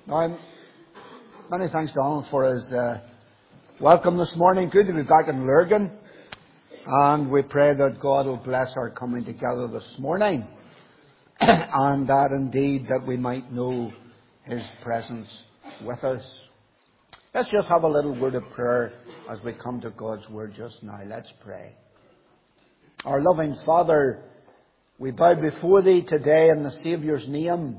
Now, many thanks, Donald, for his welcome this morning. Good to be back in Lurgan. And we pray that God will bless our coming together this morning. And that indeed that we might know His presence with us. Let's just have a little word of prayer as we come to God's Word just now. Let's pray. Our loving Father, we bow before Thee today in the Saviour's name.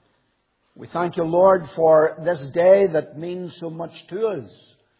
We thank You, Lord, for this day that means so much to us.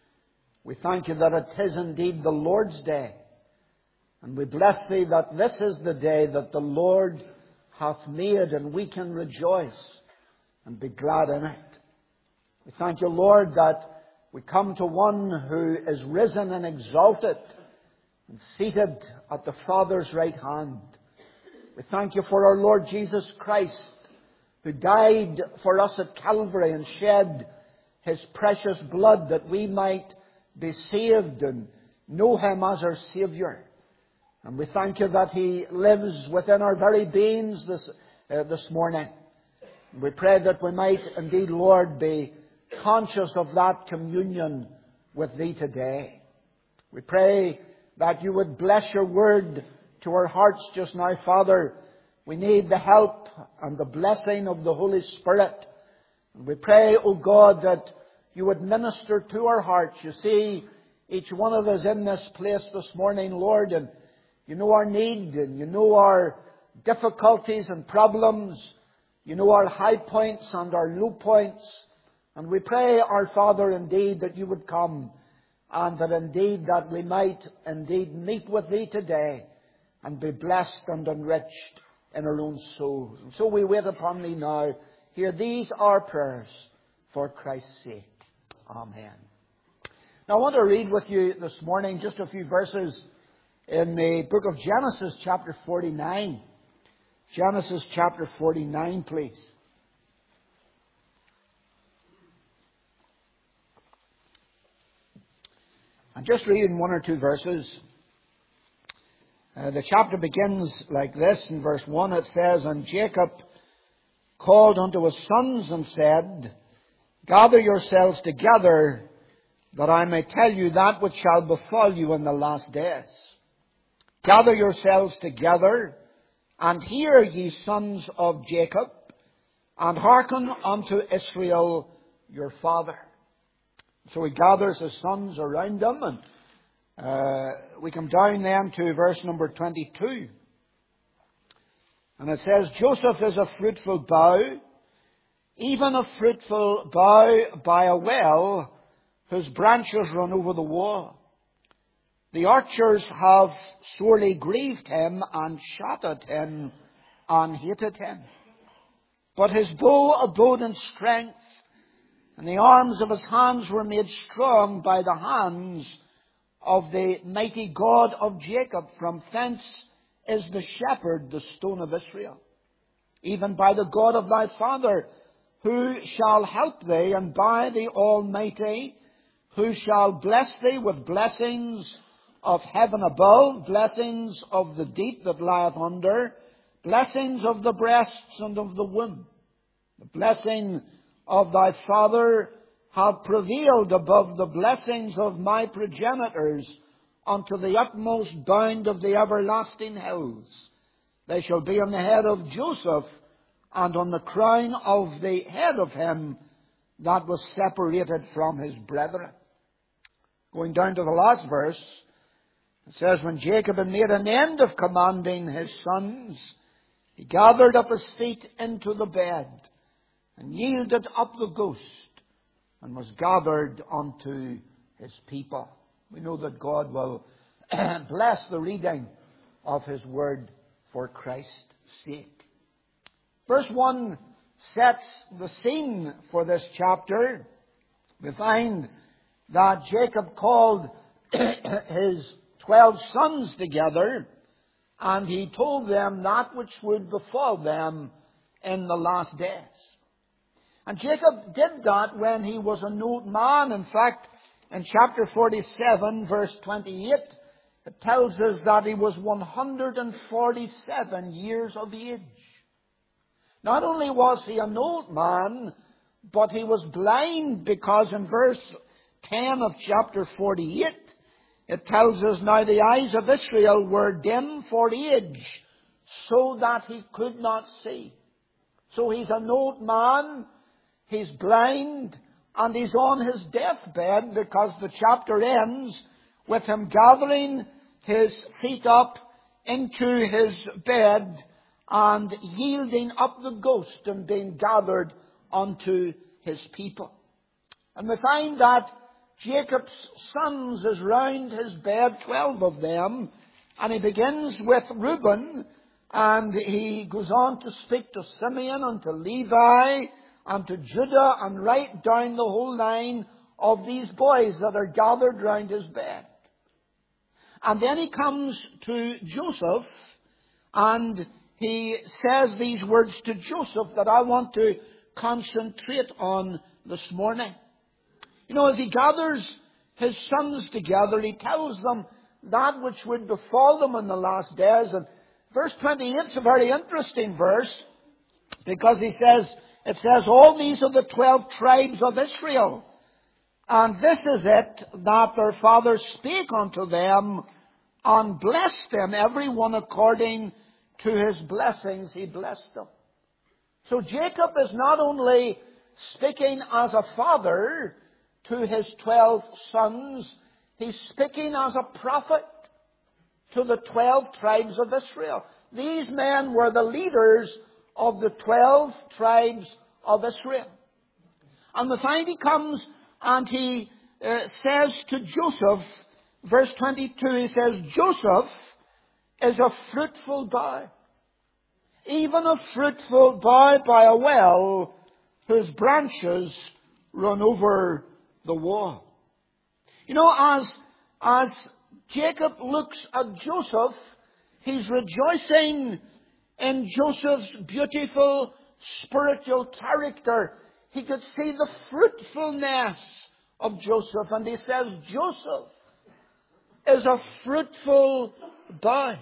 We thank You that it is indeed the Lord's day. And we bless Thee that this is the day that the Lord hath made, and we can rejoice and be glad in it. We thank You, Lord, that we come to One who is risen and exalted and seated at the Father's right hand. We thank You for our Lord Jesus Christ, who died for us at Calvary and shed His precious blood that we might be saved and know Him as our Saviour. And we thank You that He lives within our very beings this morning. And we pray that we might indeed, Lord, be conscious of that communion with Thee today. We pray that You would bless Your word to our hearts just now, Father. We need the help and the blessing of the Holy Spirit. And we pray, O God, that You would minister to our hearts. You see each one of us in this place this morning, Lord, and You know our need, and You know our difficulties and problems. You know our high points and our low points. And we pray, our Father, indeed, that You would come, and that indeed that we might indeed meet with Thee today and be blessed and enriched in our own souls. And so we wait upon Thee now. Hear these our prayers for Christ's sake. Amen. Now I want to read with you this morning just a few verses in the book of Genesis chapter 49. Genesis chapter 49, please. I'm just reading one or two verses. The chapter begins like this. In verse 1 it says, "And Jacob called unto his sons and said, Gather yourselves together, that I may tell you that which shall befall you in the last days. Gather yourselves together, and hear, ye sons of Jacob, and hearken unto Israel your father." So he gathers his sons around him, and we come down then to verse number 22. And it says, "Joseph is a fruitful bough, even a fruitful bough by a well, whose branches run over the wall. The archers have sorely grieved him, and shot at him, and hated him. But his bow abode in strength, and the arms of his hands were made strong by the hands of the mighty God of Jacob. From thence is the shepherd, the stone of Israel. Even by the God of thy father, who shall help thee, and by the Almighty, who shall bless thee with blessings of heaven above, blessings of the deep that lieth under, blessings of the breasts and of the womb. The blessing of thy father have prevailed above the blessings of my progenitors unto the utmost bound of the everlasting hills. They shall be on the head of Joseph, and on the crown of the head of him that was separated from his brethren." Going down to the last verse, it says, "When Jacob had made an end of commanding his sons, he gathered up his feet into the bed, and yielded up the ghost, and was gathered unto his people." We know that God will bless the reading of His word for Christ's sake. Verse 1 sets the scene for this chapter. We find that Jacob called his 12 sons together, and he told them that which would befall them in the last days. And Jacob did that when he was an old man. In fact, in chapter 47, verse 28, it tells us that he was 147 years of age. Not only was he an old man, but he was blind, because in verse 10 of chapter 48, it tells us, now the eyes of Israel were dim for age, so that he could not see. So he's an old man, he's blind, and he's on his deathbed, because the chapter ends with him gathering his feet up into his bed and yielding up the ghost and being gathered unto his people. And we find that Jacob's sons is round his bed, 12 of them, and he begins with Reuben, and he goes on to speak to Simeon and to Levi and to Judah, and right down the whole line of these boys that are gathered round his bed. And then he comes to Joseph, and he says these words to Joseph that I want to concentrate on this morning. You know, as he gathers his sons together, he tells them that which would befall them in the last days. And verse 28 is a very interesting verse, because it says, all these are the 12 tribes of Israel. And this is it, that their father spake unto them, and blessed them, every one according to his blessings he blessed them. So Jacob is not only speaking as a father to his 12 sons, he's speaking as a prophet to the 12 tribes of Israel. These men were the leaders of the 12 tribes of Israel. And we find he comes and he says to Joseph, verse 22, he says, Joseph is a fruitful bough, even a fruitful bough by a well, whose branches run over the wall. You know, as Jacob looks at Joseph, he's rejoicing in Joseph's beautiful spiritual character. He could see the fruitfulness of Joseph, and he says, Joseph is a fruitful bough.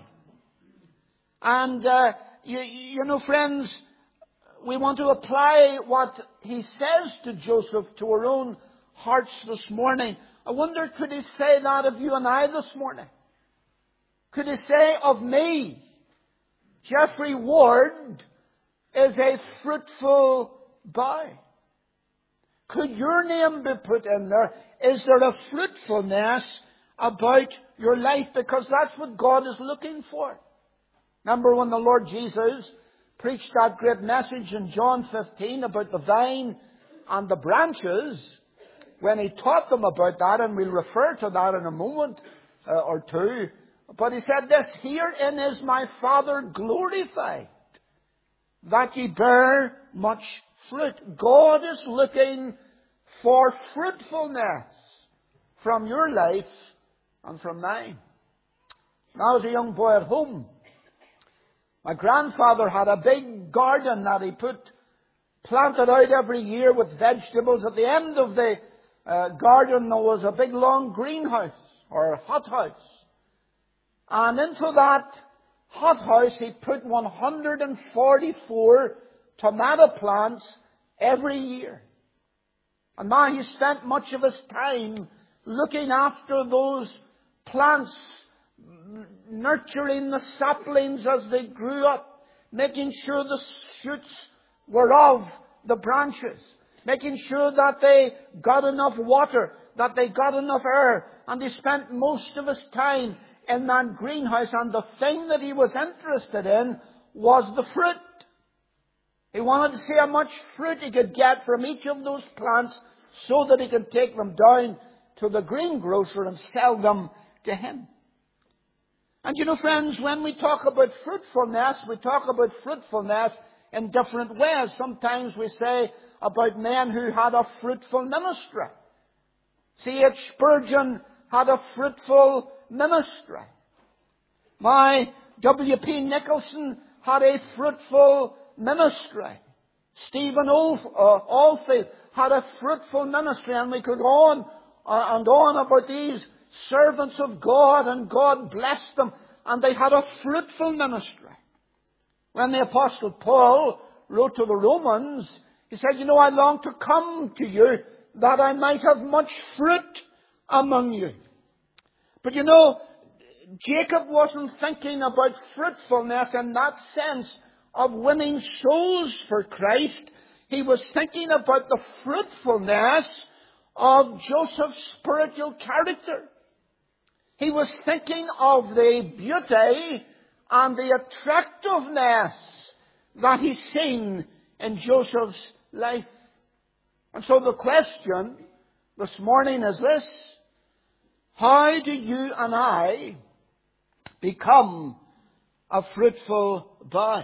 And, you know, friends, we want to apply what he says to Joseph to our own hearts this morning. I wonder, could he say that of you and I this morning? Could he say of me, Geoffrey Ward is a fruitful bough? Could your name be put in there? Is there a fruitfulness about your life? Because that's what God is looking for. Remember when the Lord Jesus preached that great message in John 15 about the vine and the branches? When he taught them about that, and we'll refer to that in a moment or two, but he said this, herein is my Father glorified, that ye bear much fruit. God is looking for fruitfulness from your life and from mine. When I was a young boy at home, my grandfather had a big garden that he planted out every year with vegetables. At the end of the garden there was a big long greenhouse or hothouse. And into that hothouse he put 144 tomato plants every year. And now he spent much of his time looking after those plants, nurturing the saplings as they grew up, making sure the shoots were of the branches, making sure that they got enough water, that they got enough air. And he spent most of his time in that greenhouse, and the thing that he was interested in was the fruit. He wanted to see how much fruit he could get from each of those plants so that he could take them down to the greengrocer and sell them to him. And you know, friends, when we talk about fruitfulness, we talk about fruitfulness in different ways. Sometimes we say about men who had a fruitful ministry. C.H. Spurgeon had a fruitful ministry. My W.P. Nicholson had a fruitful ministry. Stephen Oldfield had a fruitful ministry, and we could go on and on about these servants of God, and God blessed them, and they had a fruitful ministry. When the Apostle Paul wrote to the Romans, He said, I long to come to you that I might have much fruit among you. But Jacob wasn't thinking about fruitfulness in that sense of winning souls for Christ. He was thinking about the fruitfulness of Joseph's spiritual character. He was thinking of the beauty and the attractiveness that he's seen in Joseph's life. And so the question this morning is this: how do you and I become a fruitful bough?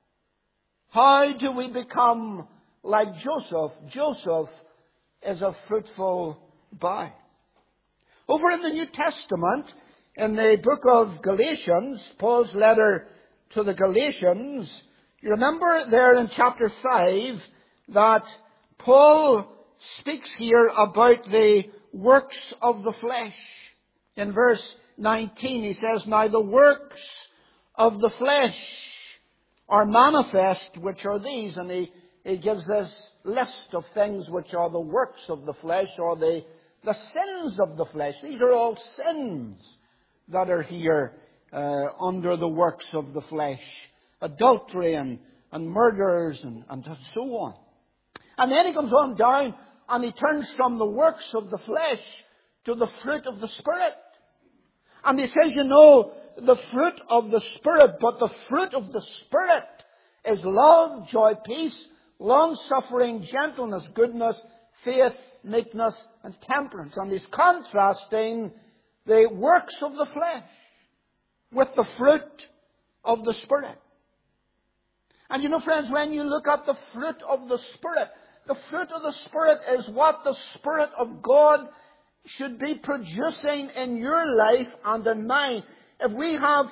How do we become like Joseph? Joseph is a fruitful bough. Over in the New Testament, in the book of Galatians, Paul's letter to the Galatians, you remember there in chapter 5 that Paul speaks here about the works of the flesh. In verse 19 he says, "Now the works of the flesh are manifest, which are these," and he gives this list of things which are the works of the flesh, or the sins of the flesh. These are all sins that are here under the works of the flesh. Adultery and murders and so on. And then he comes on down and he turns from the works of the flesh to the fruit of the Spirit. And he says, the fruit of the Spirit, but the fruit of the Spirit is love, joy, peace, long-suffering, gentleness, goodness, faith, meekness, and temperance. And he's contrasting the works of the flesh with the fruit of the Spirit. And friends, when you look at the fruit of the Spirit is what the Spirit of God should be producing in your life and in mine. If we have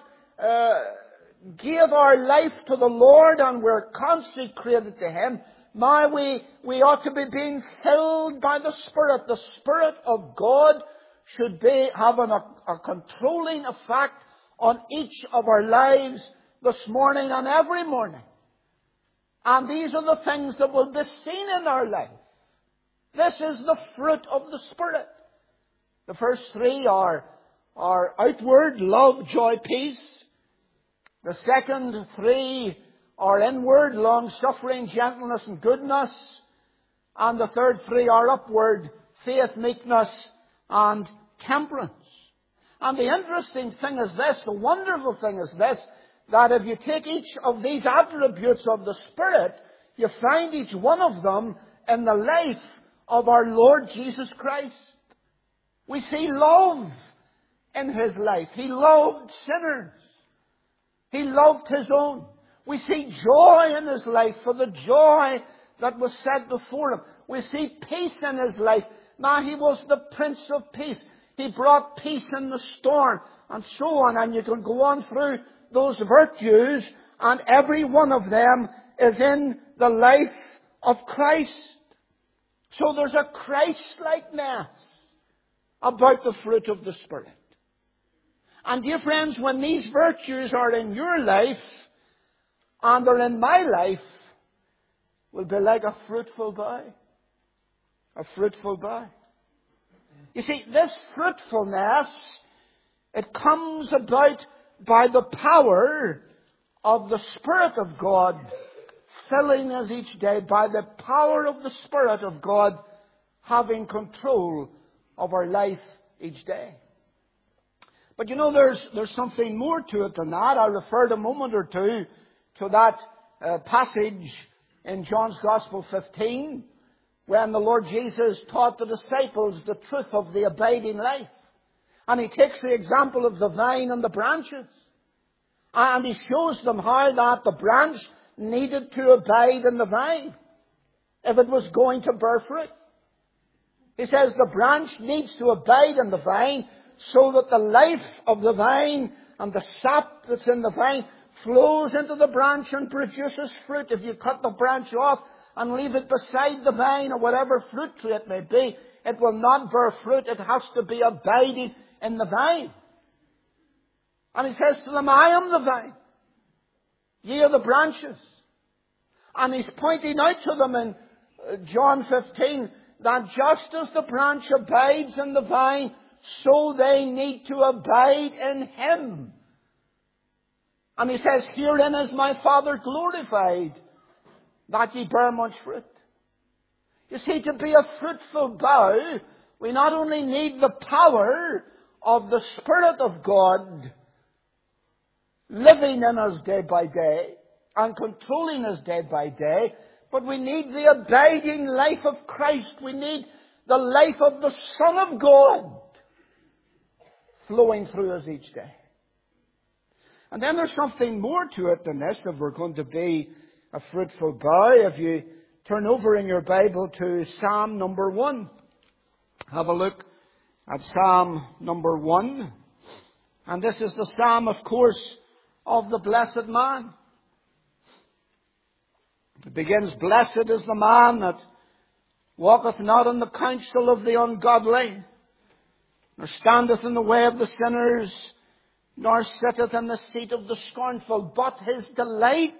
gave our life to the Lord and we're consecrated to Him, now we ought to be being filled by the Spirit. The Spirit of God should have a controlling effect on each of our lives this morning and every morning. And these are the things that will be seen in our life. This is the fruit of the Spirit. The first three are outward: love, joy, peace. The second three are inward: long-suffering, gentleness, and goodness. And the third three are upward: faith, meekness, and temperance. And the interesting thing is this, the wonderful thing is this, that if you take each of these attributes of the Spirit, you find each one of them in the life of our Lord Jesus Christ. We see love in His life. He loved sinners. He loved His own. We see joy in His life for the joy that was set before Him. We see peace in His life. Now He was the Prince of Peace. He brought peace in the storm and so on. And you can go on through those virtues, and every one of them is in the life of Christ. So there's a Christ-likeness about the fruit of the Spirit. And dear friends, when these virtues are in your life and are in my life, we'll be like a fruitful bough. A fruitful bough. You see, this fruitfulness, it comes about by the power of the Spirit of God filling us each day, by the power of the Spirit of God having control of our life each day. But there's something more to it than that. I referred a moment or two to that passage in John's Gospel 15, when the Lord Jesus taught the disciples the truth of the abiding life. And He takes the example of the vine and the branches. And He shows them how that the branch needed to abide in the vine if it was going to bear fruit. He says the branch needs to abide in the vine so that the life of the vine and the sap that's in the vine flows into the branch and produces fruit. If you cut the branch off and leave it beside the vine or whatever fruit tree it may be, it will not bear fruit. It has to be abiding in the vine. And He says to them, I am the vine. Ye are the branches. And He's pointing out to them John 15, that just as the branch abides in the vine, so they need to abide in Him. And He says, herein is my Father glorified, that ye bear much fruit. You see, to be a fruitful bough, we not only need the power of the Spirit of God living in us day by day and controlling us day by day, but we need the abiding life of Christ. We need the life of the Son of God flowing through us each day. And then there's something more to it than this if we're going to be a fruitful bough. If you turn over in your Bible to Psalm number 1, have a look at Psalm number 1. And this is the Psalm, of course, of the blessed man. It begins, blessed is the man that walketh not in the counsel of the ungodly, nor standeth in the way of the sinners, nor sitteth in the seat of the scornful, but his delight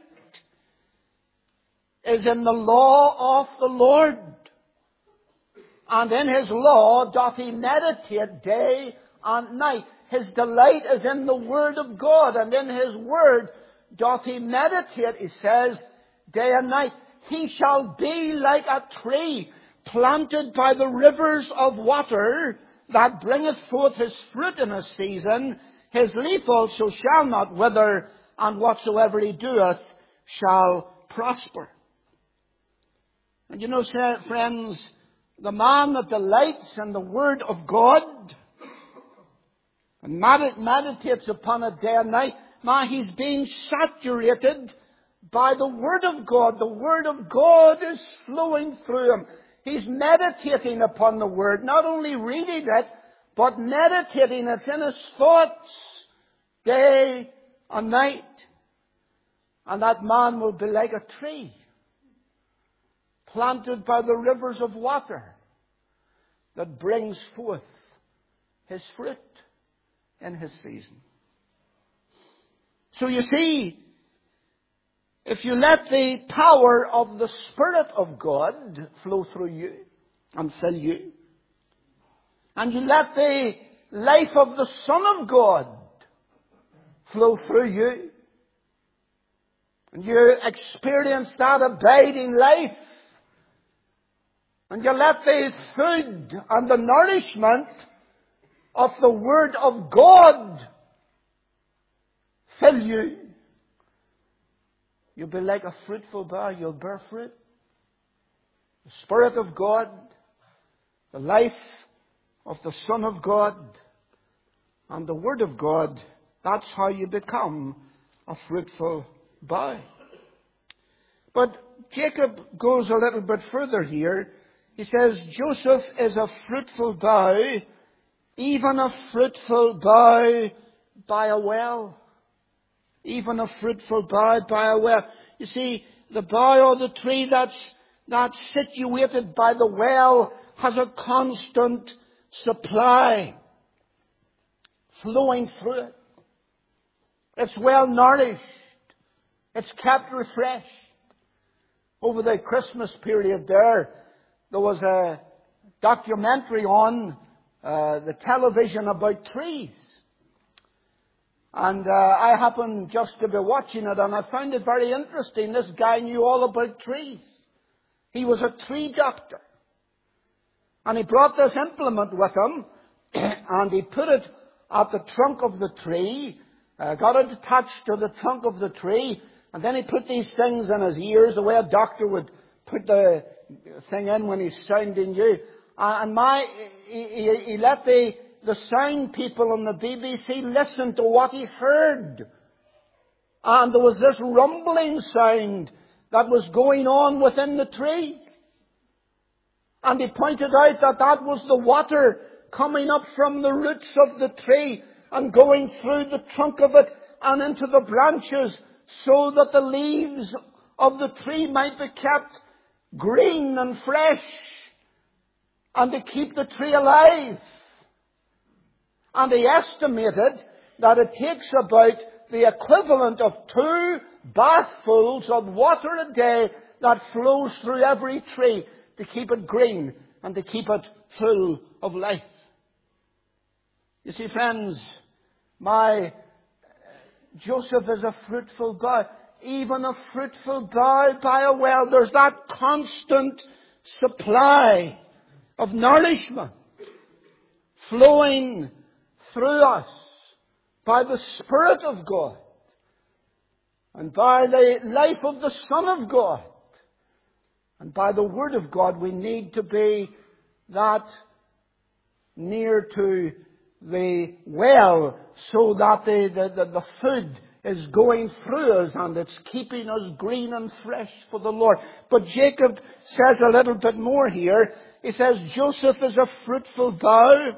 is in the law of the Lord. And in His law doth he meditate day and night. His delight is in the Word of God, and in His Word doth he meditate, he says, day and night. He shall be like a tree planted by the rivers of water, that bringeth forth his fruit in his season. His leaf also shall not wither, and whatsoever he doeth shall prosper. And you know, friends, the man that delights in the Word of God and meditates upon it day and night, he's being saturated by the Word of God. The Word of God is flowing through him. He's meditating upon the Word, not only reading it, but meditating it in his thoughts day and night. And that man will be like a tree planted by the rivers of water that brings forth his fruit in his season. So you see, if you let the power of the Spirit of God flow through you and fill you, and you let the life of the Son of God flow through you, and you experience that abiding life, and you let the food and the nourishment of the Word of God fill you, you'll be like a fruitful bough. You'll bear fruit. The Spirit of God, the life of the Son of God, and the Word of God, that's how you become a fruitful bough. But Jacob goes a little bit further here. He says, Joseph is a fruitful bough, even a fruitful bough by a well. Even a fruitful bough by a well. You see, the bough or the tree that's situated by the well has a constant supply flowing through it. It's well nourished. It's kept refreshed. Over the Christmas period there was a documentary on the television about trees. And I happened just to be watching it, and I found it very interesting. This guy knew all about trees. He was a tree doctor. And he brought this implement with him, and he put it at the trunk of the tree, got it attached to the trunk of the tree, and then he put these things in his ears, the way a doctor would put the thing in when he's sounding you. And he let the sound people on the BBC listen to what he heard. And there was this rumbling sound that was going on within the tree. And he pointed out that was the water coming up from the roots of the tree and going through the trunk of it and into the branches, so that the leaves of the tree might be kept green and fresh, and to keep the tree alive. And he estimated that it takes about the equivalent of 2 bathfuls of water a day that flows through every tree to keep it green and to keep it full of life. You see, friends, Joseph is a fruitful bough. Even a fruitful bough by a well. There's that constant supply of nourishment flowing through us by the Spirit of God and by the life of the Son of God and by the Word of God. We need to be that near to the well so that the food is going through us and it's keeping us green and fresh for the Lord. But Jacob says a little bit more here. He says Joseph is a fruitful bough,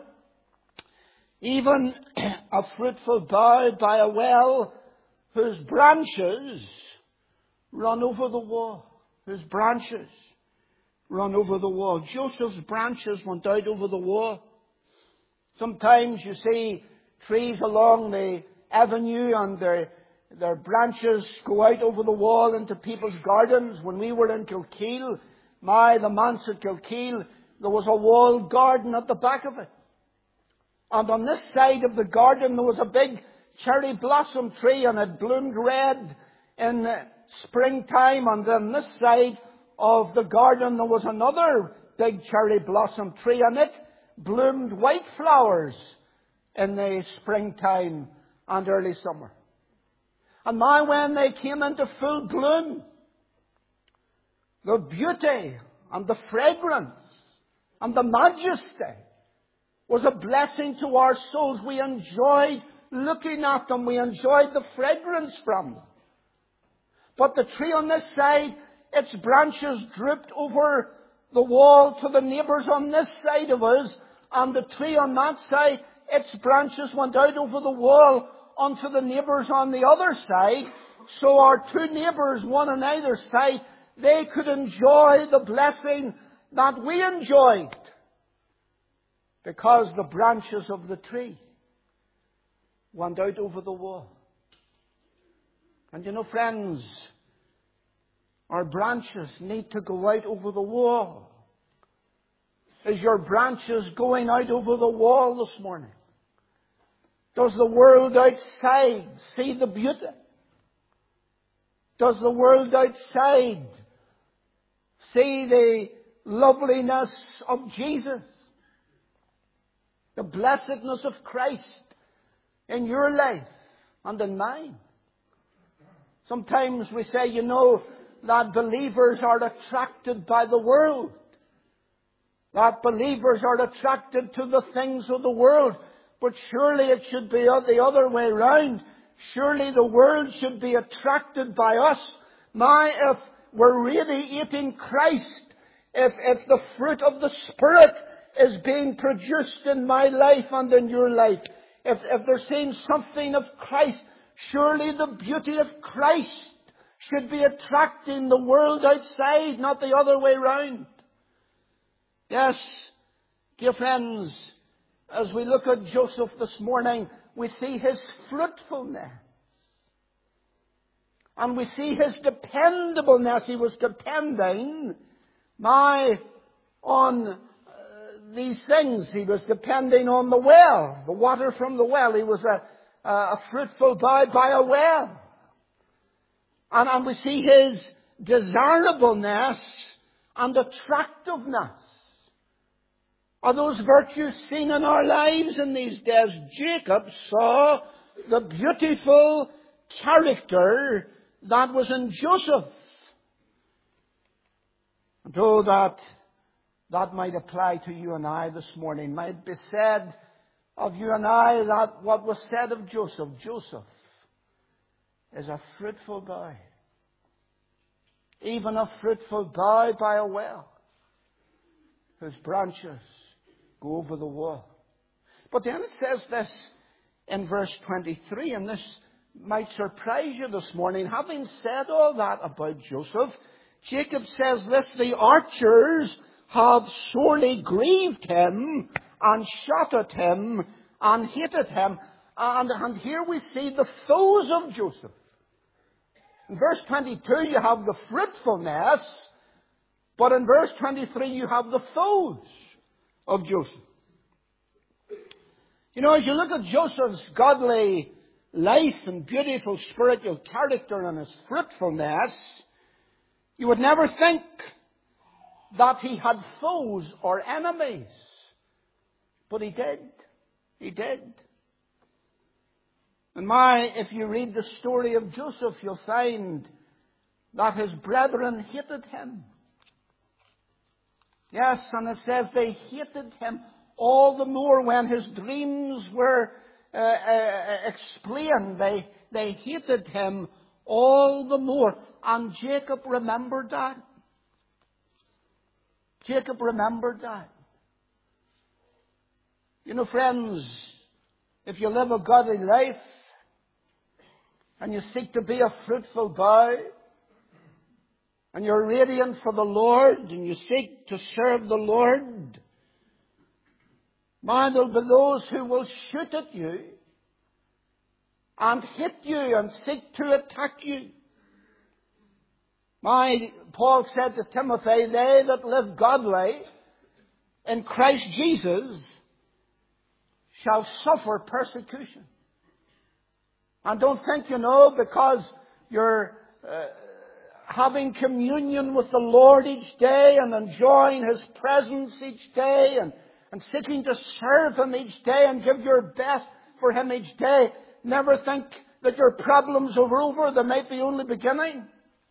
even a fruitful bough by a well whose branches run over the wall. Whose branches run over the wall. Joseph's branches went out over the wall. Sometimes you see trees along the avenue and their branches go out over the wall into people's gardens. When we were in Kilkeel, the manse at Kilkeel, there was a walled garden at the back of it. And on this side of the garden there was a big cherry blossom tree and it bloomed red in springtime. And on this side of the garden there was another big cherry blossom tree and it bloomed white flowers in the springtime and early summer. And when they came into full bloom, the beauty and the fragrance and the majesty was a blessing to our souls. We enjoyed looking at them. We enjoyed the fragrance from them. But the tree on this side, its branches drooped over the wall to the neighbours on this side of us. And the tree on that side, its branches went out over the wall onto the neighbours on the other side. So our two neighbours, one on either side, they could enjoy the blessing that we enjoyed because the branches of the tree went out over the wall. And you know, friends, our branches need to go out over the wall. Is your branches going out over the wall this morning? Does the world outside see the beauty? Does the world outside see the loveliness of Jesus? The blessedness of Christ in your life and in mine? Sometimes we say, that believers are attracted by the world. That believers are attracted to the things of the world. But surely it should be the other way round. Surely the world should be attracted by us. If we're really eating Christ, if the fruit of the Spirit is being produced in my life and in your life, if they're seeing something of Christ, surely the beauty of Christ should be attracting the world outside, not the other way round. Yes, dear friends, as we look at Joseph this morning, we see his fruitfulness. And we see his dependableness. He was depending on these things. He was depending on the well, the water from the well. He was a fruitful bough by a well. And we see his desirableness and attractiveness. Are those virtues seen in our lives in these days? Jacob saw the beautiful character that was in Joseph. And oh, that might apply to you and I this morning. Might be said of you and I that what was said of Joseph. Joseph is a fruitful bough. Even a fruitful bough by a well, whose branches go over the wall. But then it says this in verse 23, and this might surprise you this morning. Having said all that about Joseph, Jacob says this: the archers have sorely grieved him and shot at him and hated him. And here we see the foes of Joseph. In verse 22 you have the fruitfulness, but in verse 23 you have the foes of Joseph. You know, as you look at Joseph's godly life and beautiful spiritual character and his fruitfulness, you would never think that he had foes or enemies. But he did. He did. And if you read the story of Joseph, you'll find that his brethren hated him. Yes, and it says they hated him all the more when his dreams were explained. They hated him all the more. And Jacob remembered that. Jacob remembered that. You know, friends, if you live a godly life and you seek to be a fruitful boy, and you're radiant for the Lord, and you seek to serve the Lord, man, there'll be those who will shoot at you and hit you and seek to attack you. Paul said to Timothy, they that live godly in Christ Jesus shall suffer persecution. And don't think, because you're having communion with the Lord each day and enjoying His presence each day and seeking to serve Him each day and give your best for Him each day, never think that your problems are over. They might be only beginning.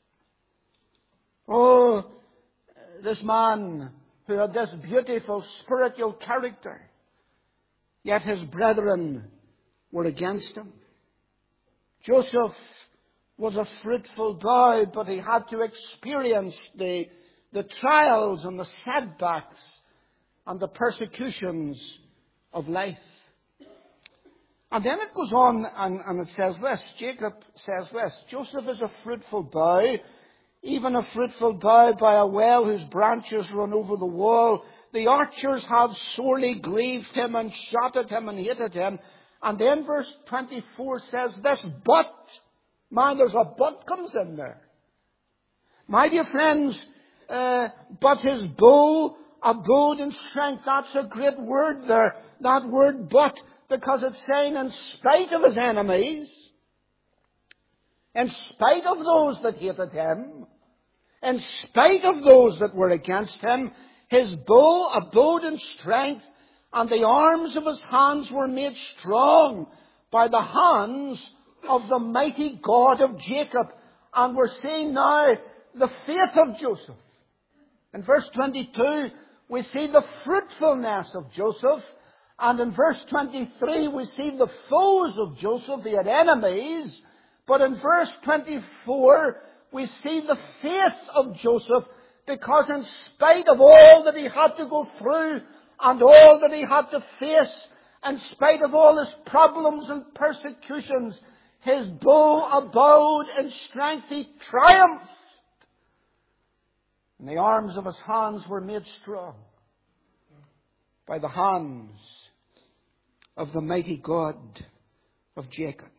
Oh, this man who had this beautiful spiritual character, yet his brethren were against him. Joseph was a fruitful boy, but he had to experience the trials and the setbacks and the persecutions of life. And then it goes on and it says this, Jacob says this, Joseph is a fruitful boy, even a fruitful bough by a well whose branches run over the wall. The archers have sorely grieved him and shot at him and hated him. And then verse 24 says this, but, there's a but comes in there. My dear friends, but his bow abode in strength. That's a great word there. That word but, because it's saying in spite of his enemies, in spite of those that hated him, in spite of those that were against him, his bow abode in strength, and the arms of his hands were made strong by the hands of the mighty God of Jacob. And we're seeing now the faith of Joseph. In verse 22, we see the fruitfulness of Joseph. And in verse 23, we see the foes of Joseph. He had enemies. But in verse 24, we see the faith of Joseph, because in spite of all that he had to go through and all that he had to face, in spite of all his problems and persecutions, his bow abode in strength. He triumphed. And the arms of his hands were made strong by the hands of the mighty God of Jacob.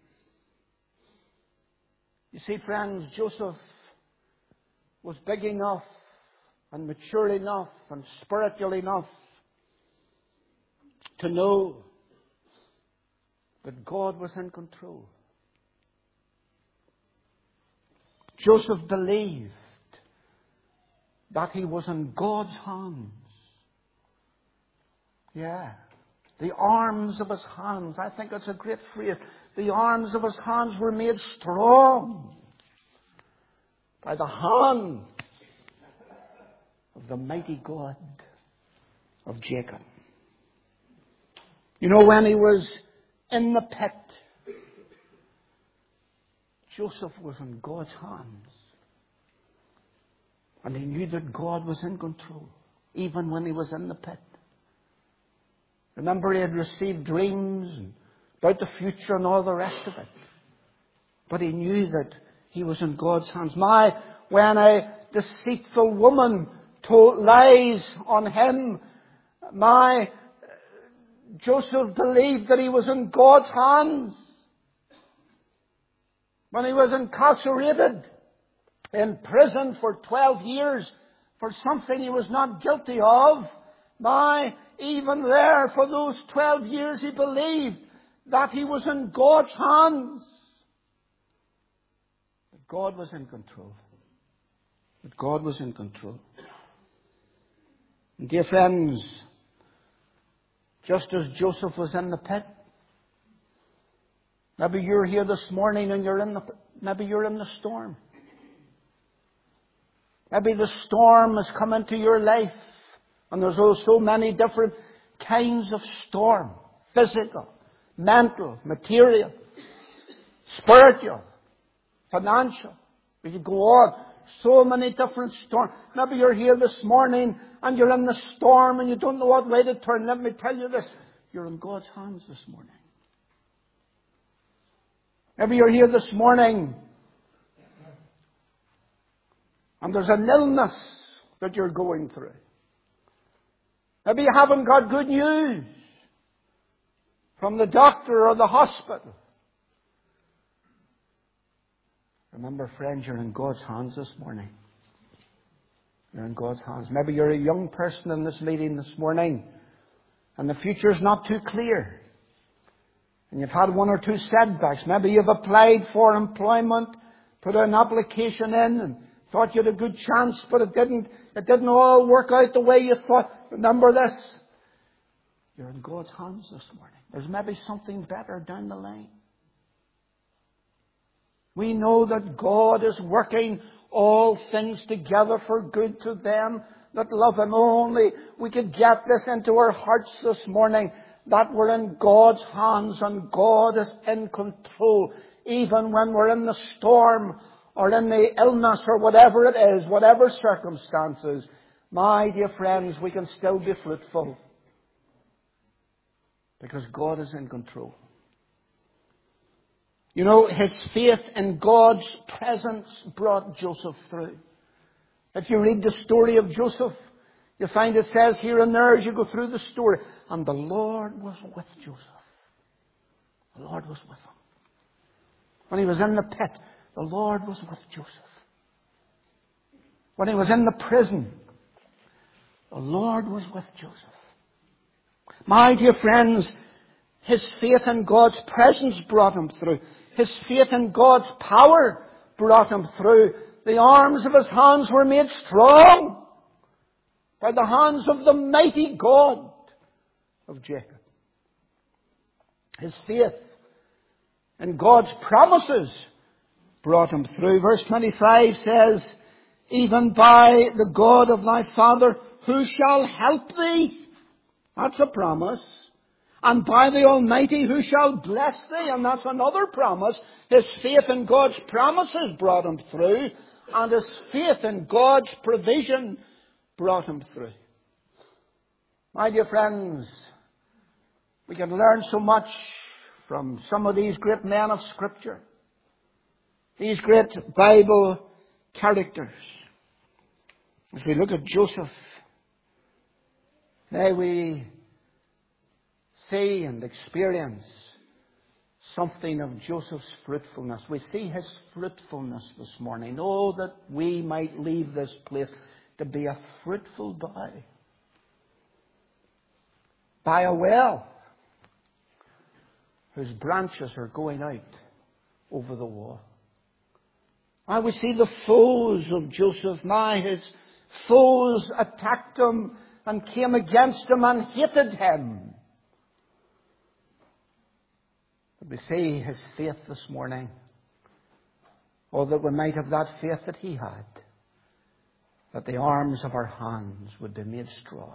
You see, friends, Joseph was big enough and mature enough and spiritual enough to know that God was in control. Joseph believed that he was in God's hands. Yeah. The arms of his hands. I think that's a great phrase. The arms of his hands were made strong by the hand of the mighty God of Jacob. You know, when he was in the pit, Joseph was in God's hands. And he knew that God was in control, even when he was in the pit. Remember, he had received dreams about the future and all the rest of it. But he knew that he was in God's hands. When a deceitful woman told lies on him, Joseph believed that he was in God's hands. when he was incarcerated in prison for 12 years for something he was not guilty of, even there for those 12 years he believed that he was in God's hands. That God was in control. That God was in control. And dear friends, just as Joseph was in the pit, maybe you're here this morning and maybe you're in the storm. Maybe the storm has come into your life. And there's so many different kinds of storm. Physical, mental, material, spiritual, financial. We could go on. So many different storms. Maybe you're here this morning and you're in the storm and you don't know what way to turn. Let me tell you this. You're in God's hands this morning. Maybe you're here this morning and there's an illness that you're going through. Maybe you haven't got good news from the doctor or the hospital. Remember, friends, you're in God's hands this morning. You're in God's hands. Maybe you're a young person in this meeting this morning and the future's not too clear. And you've had one or two setbacks. Maybe you've applied for employment, put an application in and thought you had a good chance, but it didn't all work out the way you thought. Remember this. You're in God's hands this morning. There's maybe something better down the line. We know that God is working all things together for good to them that love Him. Only we could get this into our hearts this morning, that we're in God's hands and God is in control. Even when we're in the storm or in the illness or whatever it is, whatever circumstances, my dear friends, we can still be fruitful. Because God is in control. You know, his faith in God's presence brought Joseph through. If you read the story of Joseph, you find it says here and there as you go through the story, and the Lord was with Joseph. The Lord was with him. When he was in the pit, the Lord was with Joseph. When he was in the prison, the Lord was with Joseph. My dear friends, his faith in God's presence brought him through. His faith in God's power brought him through. The arms of his hands were made strong by the hands of the mighty God of Jacob. His faith in God's promises brought him through. Verse 25 says, even by the God of thy father, who shall help thee? That's a promise. And by the Almighty, who shall bless thee? And that's another promise. His faith in God's promises brought him through. And his faith in God's provision brought him through. My dear friends, we can learn so much from some of these great men of Scripture. These great Bible characters. As we look at Joseph, may we see and experience something of Joseph's fruitfulness. We see his fruitfulness this morning. Oh, that we might leave this place to be a fruitful bough. By a well whose branches are going out over the wall. And we see the foes of Joseph. His foes attacked him and came against him and hated him. But we see his faith this morning. Oh, that we might have that faith that he had. That the arms of our hands would be made strong.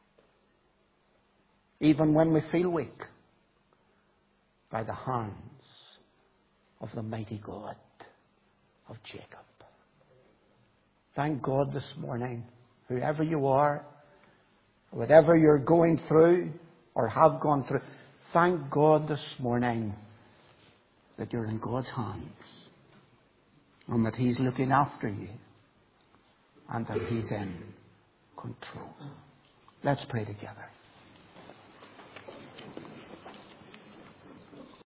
Even when we feel weak. By the hands of the mighty God of Jacob. Thank God this morning, whoever you are, whatever you're going through or have gone through, thank God this morning that you're in God's hands and that He's looking after you and that He's in control. Let's pray together.